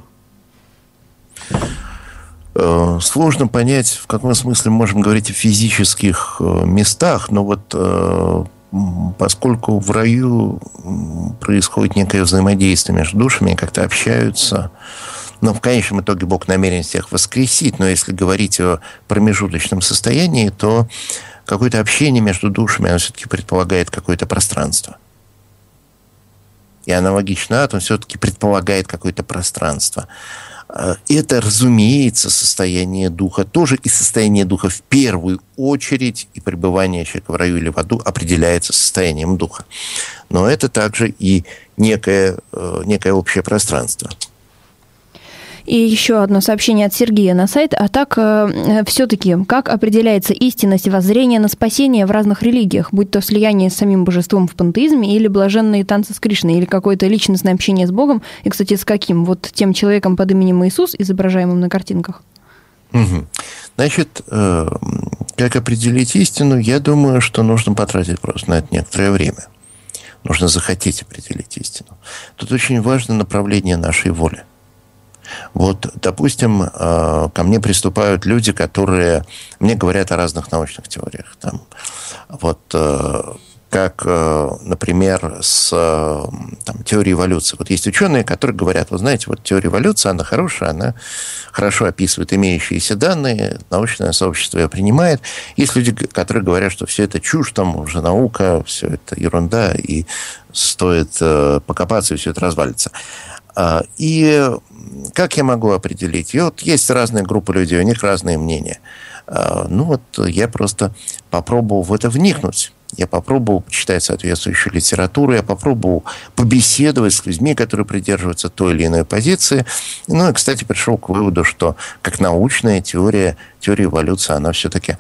Сложно понять, в каком смысле мы можем говорить о физических местах, но вот поскольку в раю происходит некое взаимодействие между душами, как-то общаются, но в конечном итоге Бог намерен всех воскресить, но если говорить о промежуточном состоянии, то какое-то общение между душами, оно все-таки предполагает какое-то пространство. И аналогично атом все-таки предполагает какое-то пространство. Это, разумеется, состояние духа тоже, и состояние духа в первую очередь, и пребывание человека в раю или в аду определяется состоянием духа. Но это также и некое общее пространство. И еще одно сообщение от Сергея на сайт. А так, все-таки, как определяется истинность воззрения на спасение в разных религиях, будь то слияние с самим божеством в пантеизме, или блаженные танцы с Кришной, или какое-то личностное общение с Богом, и, кстати, с каким? Вот тем человеком под именем Иисус, изображаемым на картинках? Значит, как определить истину, я думаю, что нужно потратить просто на это некоторое время. Нужно захотеть определить истину. Тут очень важно направление нашей воли. Вот, допустим, ко мне приступают люди, которые мне говорят о разных научных теориях. Там, вот, как, например, с теорией эволюции. Вот есть ученые, которые говорят: вы знаете, вот теория эволюции, она хорошая, она хорошо описывает имеющиеся данные, научное сообщество ее принимает. Есть люди, которые говорят, что все это чушь, там уже наука, все это ерунда, и стоит покопаться, и все это развалится. И как я могу определить? И вот есть разные группы людей, у них разные мнения. Ну вот я просто попробовал в это вникнуть. Я попробовал почитать соответствующую литературу, я попробовал побеседовать с людьми, которые придерживаются той или иной позиции. Ну и, кстати, пришел к выводу, что как научная теория эволюции, она все-таки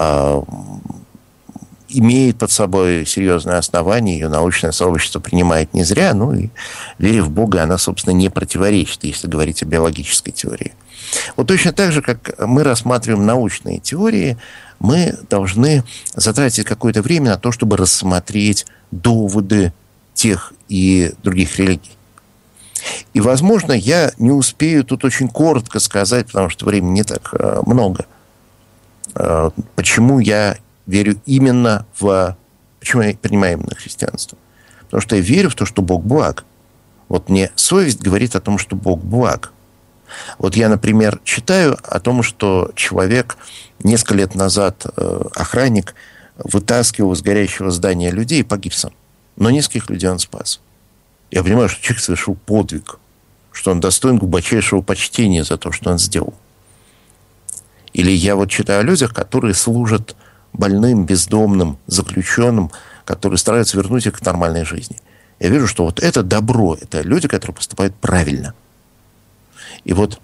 имеет под собой серьезное основание, ее научное сообщество принимает не зря, ну и, веря в Бога, она, собственно, не противоречит, если говорить о биологической теории. Вот точно так же, как мы рассматриваем научные теории, мы должны затратить какое-то время на то, чтобы рассмотреть доводы тех и других религий. И, возможно, я не успею тут очень коротко сказать, потому что времени не так много, почему я верю именно почему я принимаю именно христианство. Потому что я верю в то, что Бог благ. Вот мне совесть говорит о том, что Бог благ. Вот я, например, читаю о том, что человек несколько лет назад, охранник, вытаскивал из горящего здания людей и погиб сам. Но нескольких людей он спас. Я понимаю, что человек совершил подвиг, что он достоин глубочайшего почтения за то, что он сделал. Или я вот читаю о людях, которые служат больным, бездомным, заключенным, которые стараются вернуть их к нормальной жизни. Я вижу, что вот это добро, это люди, которые поступают правильно. И вот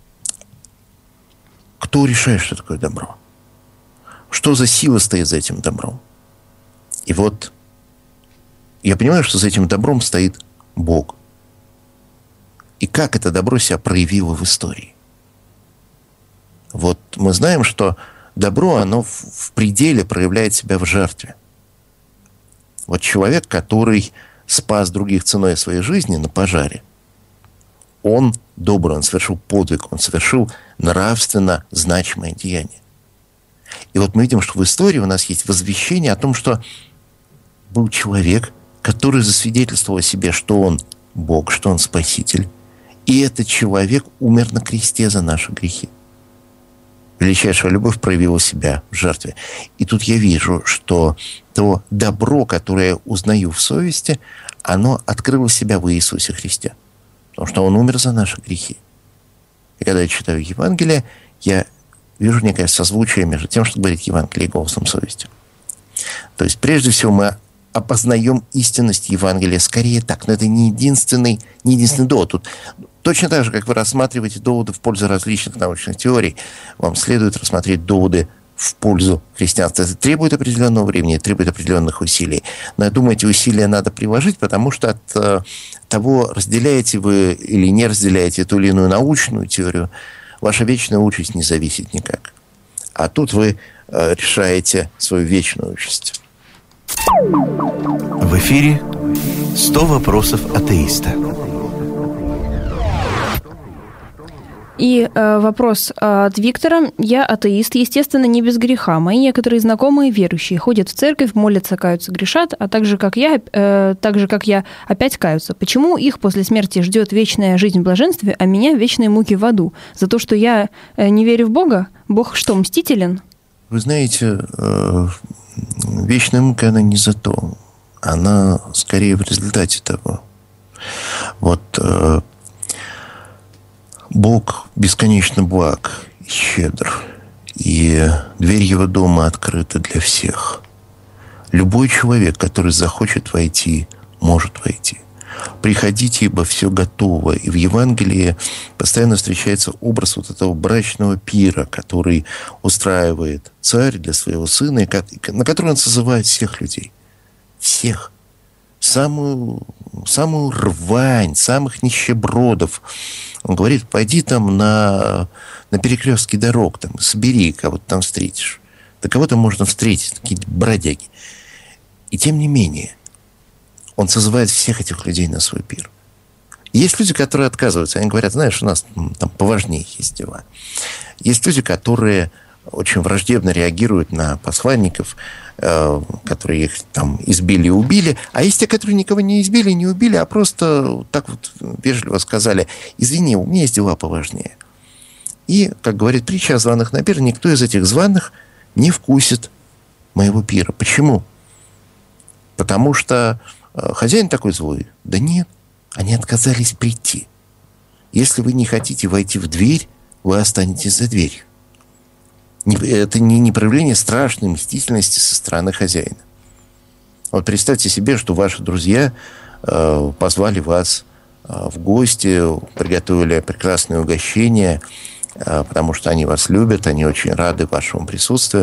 кто решает, что такое добро? Что за сила стоит за этим добром? И вот я понимаю, что за этим добром стоит Бог. И как это добро себя проявило в истории? Вот мы знаем, что добро, оно в пределе проявляет себя в жертве. Вот человек, который спас других ценой своей жизни на пожаре, он добрый, он совершил подвиг, он совершил нравственно значимое деяние. И вот мы видим, что в истории у нас есть возвещение о том, что был человек, который засвидетельствовал о себе, что он Бог, что он Спаситель. И этот человек умер на кресте за наши грехи. Величайшая любовь проявила себя в жертве. И тут я вижу, что то добро, которое я узнаю в совести, оно открыло себя в Иисусе Христе. Потому что Он умер за наши грехи. И когда я читаю Евангелие, я вижу некое созвучие между тем, что говорит Евангелие, и голосом совести. То есть, прежде всего, мы опознаем истинность Евангелия. Скорее так, но это не единственный довод. Тут точно так же, как вы рассматриваете доводы в пользу различных научных теорий, вам следует рассмотреть доводы в пользу христианства. Это требует определенного времени, требует определенных усилий. Но я думаю, эти усилия надо приложить, потому что от того, разделяете вы или не разделяете ту или иную научную теорию, ваша вечная участь не зависит никак. А тут вы решаете свою вечную участь. В эфире 100 вопросов атеиста. И вопрос от Виктора. Я атеист, естественно, не без греха. Мои некоторые знакомые верующие ходят в церковь, молятся, каются, грешат, а так же, как я, опять каются. Почему их после смерти ждет вечная жизнь в блаженстве, а меня вечные муки в аду? За то, что я не верю в Бога? Бог что, мстителен? Вы знаете, вечная мука, она не за то. Она скорее в результате того. Вот Бог бесконечно благ и щедр, и дверь Его дома открыта для всех. Любой человек, который захочет войти, может войти. Приходите, ибо все готово. И в Евангелии постоянно встречается образ вот этого брачного пира, который устраивает царь для своего сына, на который он созывает всех людей. Всех. Самую рвань, самых нищебродов. Он говорит, пойди там на перекрестке дорог, там, собери, кого-то там встретишь. Да кого-то можно встретить, какие-то бродяги. И тем не менее, он созывает всех этих людей на свой пир. Есть люди, которые отказываются. Они говорят, знаешь, у нас там поважнее есть дела. Есть люди, которые очень враждебно реагируют на посланников, которые их там избили и убили. А есть те, которые никого не избили, не убили, а просто так вот вежливо сказали, извини, у меня есть дела поважнее. И, как говорит притча о званых на пир, никто из этих званых не вкусит моего пира. Почему? Потому что хозяин такой злой. Да нет, они отказались прийти. Если вы не хотите войти в дверь, вы останетесь за дверью. Это не проявление страшной мстительности со стороны хозяина. Вот представьте себе, что ваши друзья позвали вас в гости, приготовили прекрасное угощение, потому что они вас любят, они очень рады вашему присутствию.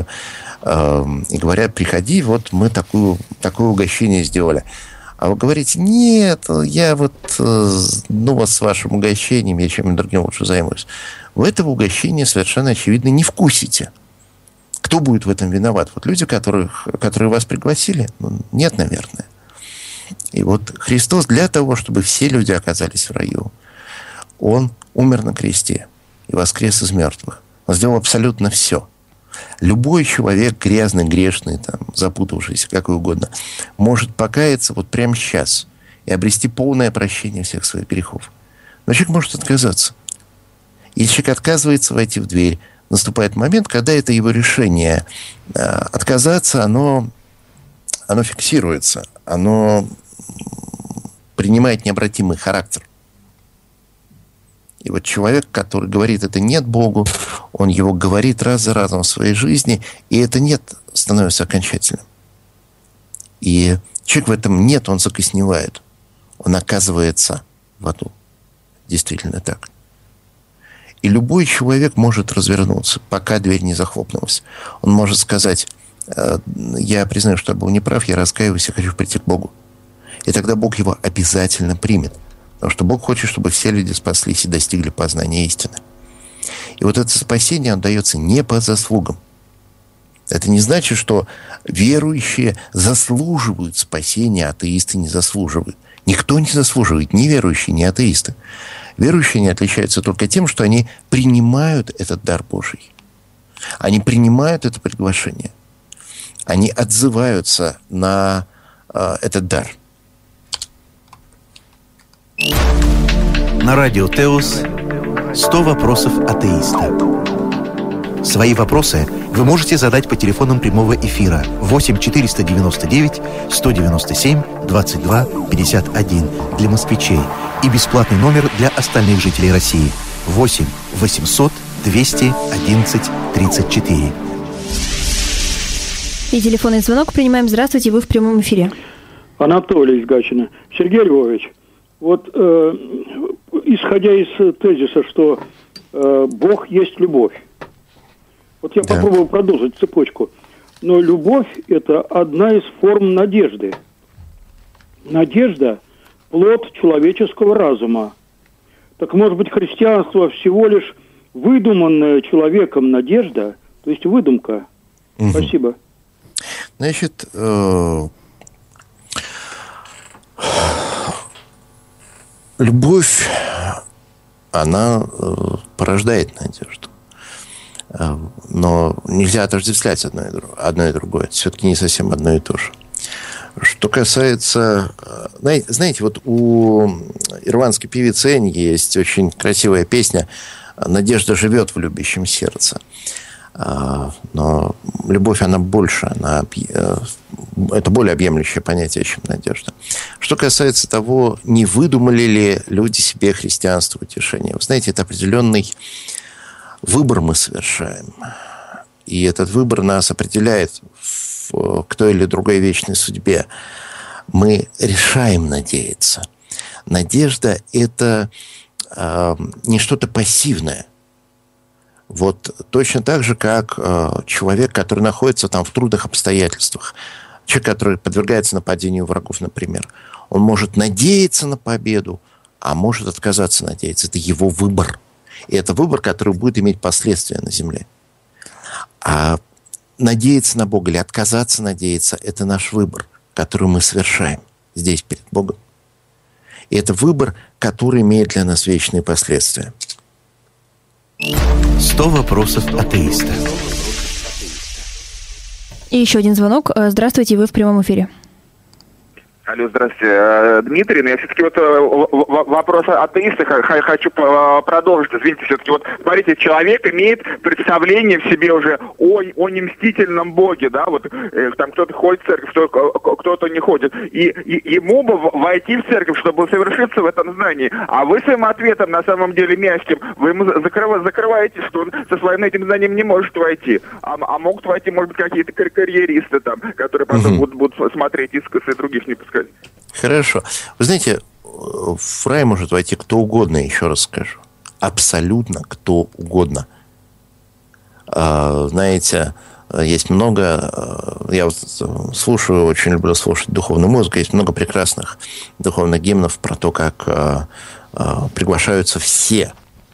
И говорят, приходи, вот мы такое угощение сделали. А вы говорите, нет, я вот, вас с вашим угощением, я чем-нибудь другим лучше займусь. Вы этого угощения совершенно очевидно не вкусите. Кто будет в этом виноват? Вот люди, которые вас пригласили? Нет, наверное. И вот Христос для того, чтобы все люди оказались в раю, Он умер на кресте и воскрес из мертвых. Он сделал абсолютно все. Любой человек, грязный, грешный, там, запутавшийся, как угодно, может покаяться вот прямо сейчас и обрести полное прощение всех своих грехов. Но человек может отказаться. Если человек отказывается войти в дверь, наступает момент, когда это его решение отказаться, оно фиксируется, оно принимает необратимый характер. И вот человек, который говорит это «нет» Богу, он его говорит раз за разом в своей жизни, и это «нет» становится окончательным. И человек в этом «нет», он закосневает. Он оказывается в аду. Действительно так. И любой человек может развернуться, пока дверь не захлопнулась. Он может сказать: я признаю, что я был неправ, я раскаиваюсь, я хочу прийти к Богу. И тогда Бог его обязательно примет. Потому что Бог хочет, чтобы все люди спаслись и достигли познания истины. И вот это спасение, оно дается не по заслугам. Это не значит, что верующие заслуживают спасения, а атеисты не заслуживают. Никто не заслуживает, ни верующие, ни атеисты. Верующие не отличаются только тем, что они принимают этот дар Божий. Они принимают это приглашение. Они отзываются на этот дар. На радио Теос 100 вопросов атеиста. Свои вопросы вы можете задать по телефонам прямого эфира 8 499 197 22 51 для москвичей и бесплатный номер для остальных жителей России 8 800 211 34. И телефонный звонок принимаем. Здравствуйте, вы в прямом эфире. Анатолий из Гатчины. Сергей Львович, вот исходя из тезиса, что Бог есть любовь, вот я попробую продолжить цепочку. Но любовь – это одна из форм надежды. Надежда – плод человеческого разума. Так может быть, христианство всего лишь выдуманная человеком надежда, то есть выдумка? Угу. Спасибо. Значит, любовь, она порождает надежду. Но нельзя отождествлять одно и другое. Это все-таки не совсем одно и то же. Что касается... Знаете, вот у ирландской певицы Энни есть очень красивая песня «Надежда живет в любящем сердце». Но любовь, она больше. Это более объемлющее понятие, чем надежда. Что касается того, не выдумали ли люди себе христианство утешение. Вы знаете, это определенный выбор мы совершаем. И этот выбор нас определяет к той или другой вечной судьбе. Мы решаем надеяться. Надежда – это не что-то пассивное. Вот точно так же, как человек, который находится там в трудных обстоятельствах. Человек, который подвергается нападению врагов, например. Он может надеяться на победу, а может отказаться надеяться. Это его выбор. И это выбор, который будет иметь последствия на земле. А надеяться на Бога или отказаться надеяться – это наш выбор, который мы совершаем здесь перед Богом. И это выбор, который имеет для нас вечные последствия. 100 вопросов атеиста. И еще один звонок. Здравствуйте, вы в прямом эфире. Алло, здравствуйте, Дмитрий. Но я все-таки вопрос атеиста хочу продолжить. Извините, все-таки смотрите, человек имеет представление в себе уже о немстительном Боге, да, там кто-то ходит в церковь, кто-то не ходит. И ему бы войти в церковь, чтобы совершиться в этом знании. А вы своим ответом, на самом деле, мягким, вы ему закрываете, что он со своим этим знанием не может войти. А могут войти, может быть, какие-то карьеристы там, которые потом будут смотреть искосы и других не пускать. Хорошо. Вы знаете, в рай может войти кто угодно, еще раз скажу. Абсолютно кто угодно. Знаете, есть много... Я слушаю, очень люблю слушать духовную музыку. Есть много прекрасных духовных гимнов про то, как приглашаются все.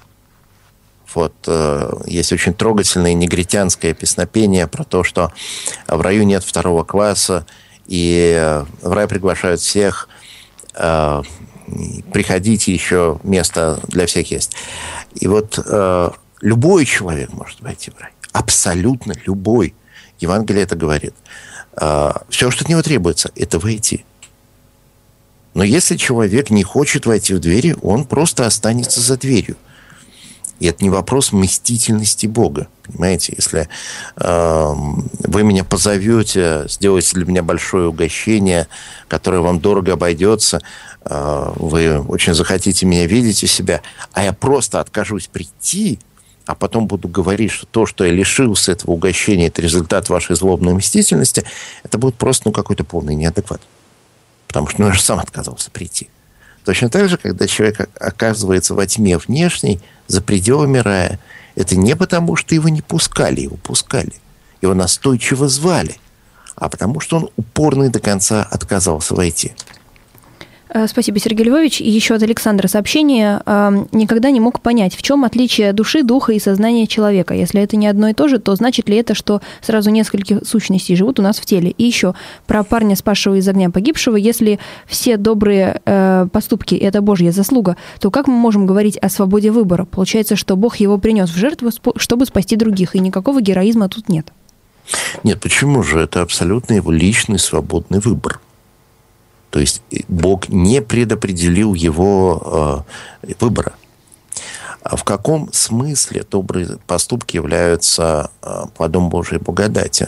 Есть очень трогательное негритянское песнопение про то, что в раю нет второго класса, и в рай приглашают всех. Приходите, еще место для всех есть. И любой человек может войти в рай. Абсолютно любой. Евангелие это говорит. Все, что от него требуется, это войти. Но если человек не хочет войти в двери, он просто останется за дверью. И это не вопрос мстительности Бога. Понимаете, если вы меня позовете, сделаете для меня большое угощение, которое вам дорого обойдется, вы очень захотите меня видеть у себя, а я просто откажусь прийти, а потом буду говорить, что то, что я лишился этого угощения, это результат вашей злобной мстительности, это будет просто какой-то полный неадекват. Потому что я же сам отказался прийти. Точно так же, когда человек оказывается во тьме внешней, за пределами рая, это не потому, что его не пускали, его пускали. Его настойчиво звали, а потому что он упорно и до конца отказался войти. Спасибо, Сергей Львович. И еще от Александра сообщение. Никогда не мог понять, в чем отличие души, духа и сознания человека. Если это не одно и то же, то значит ли это, что сразу несколько сущностей живут у нас в теле? И еще про парня, спасшего из огня погибшего. Если все добрые поступки – это Божья заслуга, то как мы можем говорить о свободе выбора? Получается, что Бог его принес в жертву, чтобы спасти других, и никакого героизма тут нет. Нет, почему же? Это абсолютно его личный свободный выбор. То есть Бог не предопределил его выбора. А в каком смысле добрые поступки являются плодом Божьей благодати?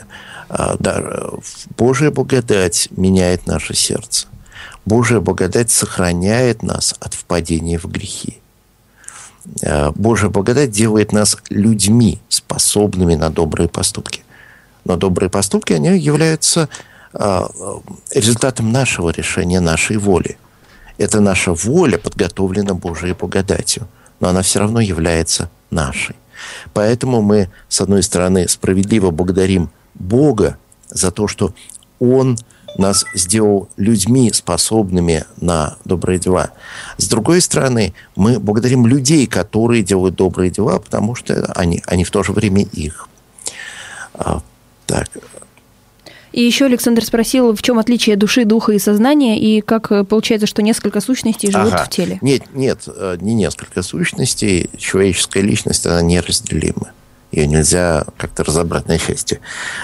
Божья благодать меняет наше сердце. Божья благодать сохраняет нас от впадения в грехи. Божья благодать делает нас людьми, способными на добрые поступки. Но добрые поступки, они являются результатом нашего решения, нашей воли. Это наша воля подготовлена Божьей благодатью, но она все равно является нашей. Поэтому мы, с одной стороны, справедливо благодарим Бога за то, что Он нас сделал людьми, способными на добрые дела. С другой стороны, мы благодарим людей, которые делают добрые дела, потому что они в то же время их. Так. И еще Александр спросил, в чем отличие души, духа и сознания, и как получается, что несколько сущностей живут в теле. Нет, не несколько сущностей. Человеческая личность, она неразделима. Ее нельзя как-то разобрать на части.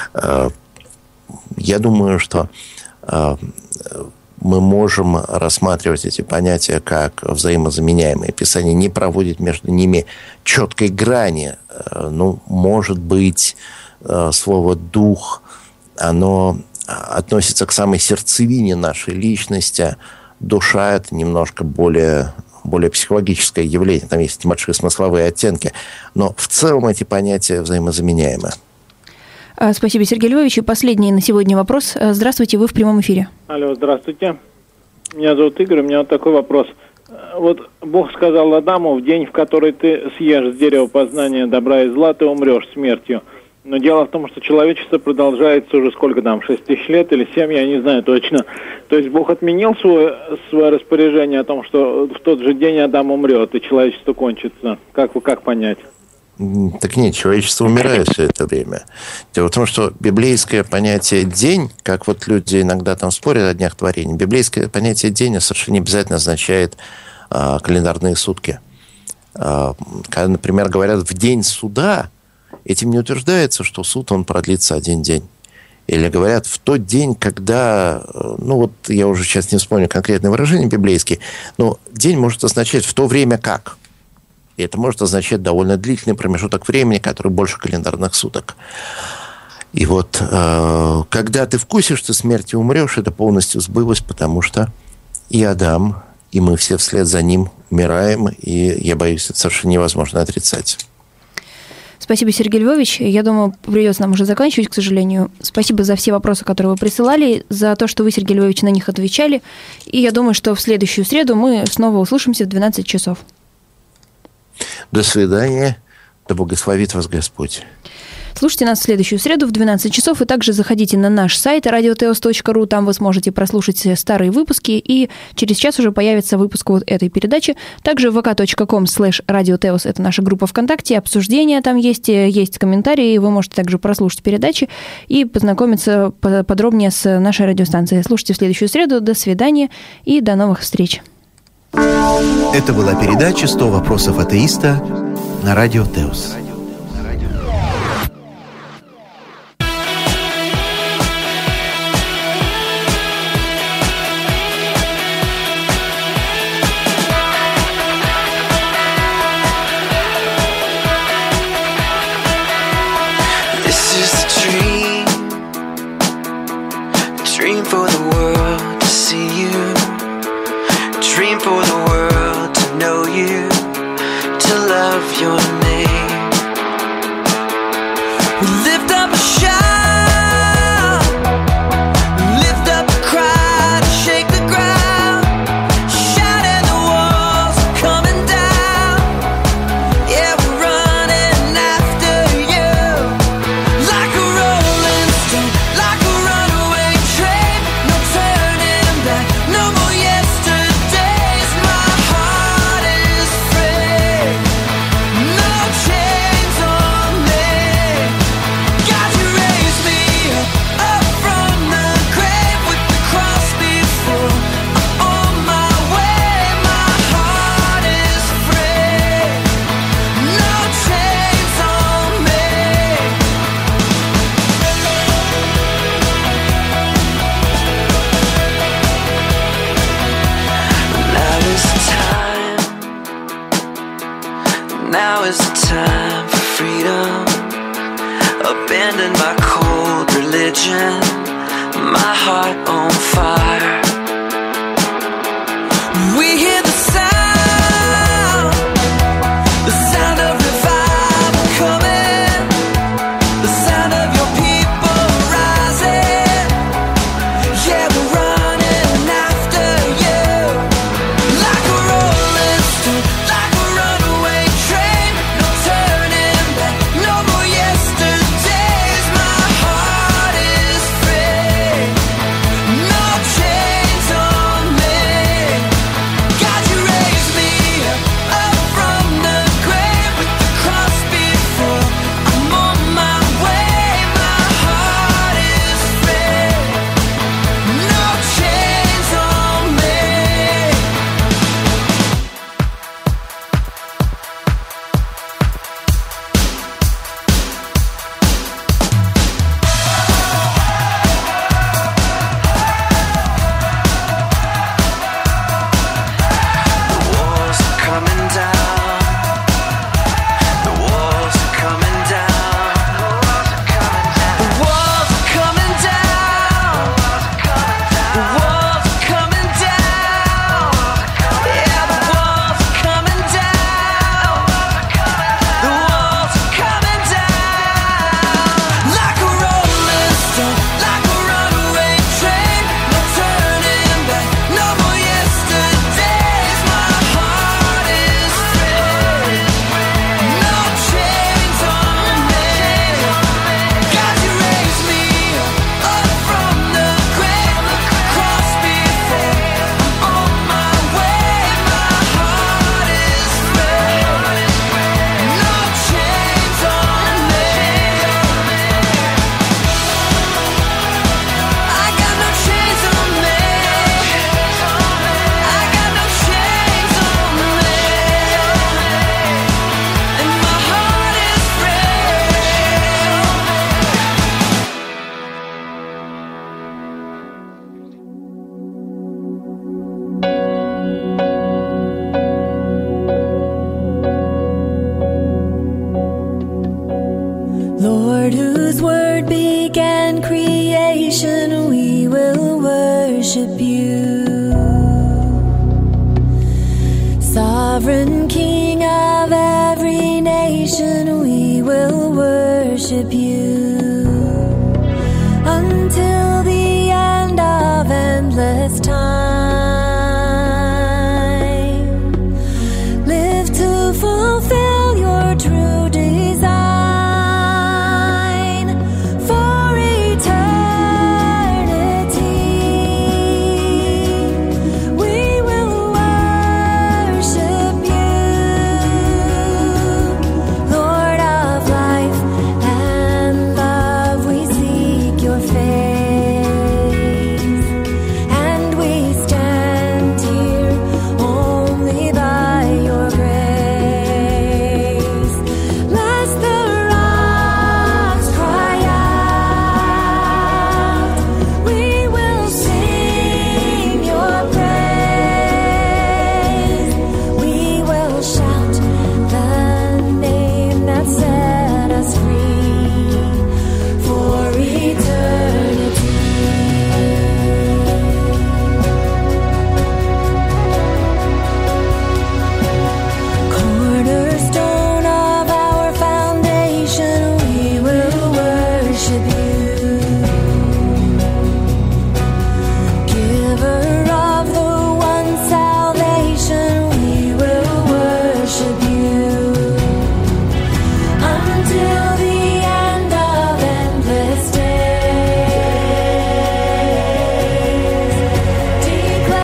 Я думаю, что мы можем рассматривать эти понятия как взаимозаменяемые. Писание не проводит между ними четкой грани. Может быть, слово «дух», оно относится к самой сердцевине нашей личности. Душа – это немножко более психологическое явление. Там есть большие смысловые оттенки. Но в целом эти понятия взаимозаменяемы. Спасибо, Сергей Львович. И последний на сегодня вопрос. Здравствуйте, вы в прямом эфире. Алло, здравствуйте. Меня зовут Игорь, у меня вот такой вопрос. Вот Бог сказал Адаму: в день, в который ты съешь с дерева познания добра и зла, ты умрешь смертью. Но дело в том, что человечество продолжается уже сколько там, 6 тысяч лет или 7, я не знаю точно. То есть Бог отменил свое распоряжение о том, что в тот же день Адам умрет и человечество кончится. Как понять? Так нет, человечество умирает все это время. Дело в том, что библейское понятие «день», как вот люди иногда там спорят о днях творения, библейское понятие «день» совершенно не обязательно означает календарные сутки. Когда, например, говорят «в день суда», этим не утверждается, что суд, он продлится один день. Или говорят, в тот день, когда... я уже сейчас не вспомню конкретное выражение библейское, но день может означать в то время как. И это может означать довольно длительный промежуток времени, который больше календарных суток. И вот, когда ты вкусишь, ты смерти умрешь, это полностью сбылось, потому что и Адам, и мы все вслед за ним умираем, и, я боюсь, это совершенно невозможно отрицать. Спасибо, Сергей Львович. Я думаю, придется нам уже заканчивать, к сожалению. Спасибо за все вопросы, которые вы присылали, за то, что вы, Сергей Львович, на них отвечали. И я думаю, что в следующую среду мы снова услышимся в 12 часов. До свидания. Да благословит вас Господь. Слушайте нас в следующую среду в 12 часов, и также заходите на наш сайт radioteos.ru, там вы сможете прослушать старые выпуски, и через час уже появится выпуск вот этой передачи. Также vk.com/radioteos, это наша группа ВКонтакте, обсуждения там есть комментарии, вы можете также прослушать передачи и познакомиться подробнее с нашей радиостанцией. Слушайте в следующую среду, до свидания и до новых встреч. Это была передача «100 вопросов атеиста» на Радио Теос. your name. We lift up a shout, lift up a cry to shake the ground, shouting the walls are coming down. Yeah, we're running after you, like a rolling stone, like a runaway train. No turning back, no more yesterdays. My heart is free, no chains on me. God, you raised me up from the grave with the cross before. I'm on my way, my heart is free, no chains on me. Now is the time for freedom. Abandon my cold religion, my heart on fire. We hear the sound of revival coming, the sound of your people rising. Yeah, we're running after you, like a rolling stone, like a runaway train. No turning back, no more yesterdays. My heart is free, no chains on me. God, you raised me up from the grave with the cross before. I'm on my way, my heart is free, no chains on me. The walls are coming down, the walls are coming down, the walls are coming down, the walls are coming down, yeah, the walls are coming down, the walls are coming down, like a rolling stone, like a runaway train. No turning back, no more yesterdays. My heart is free, no chains on me. God, you raised me up from the grave, the cross before. I'm on my way, my heart is free, no chains on me. I got no chains on me, I got no chains on me, and my heart is free. Lord, whose word began creation, we will worship you. Sovereign King of every nation, we will worship you. Until the end of endless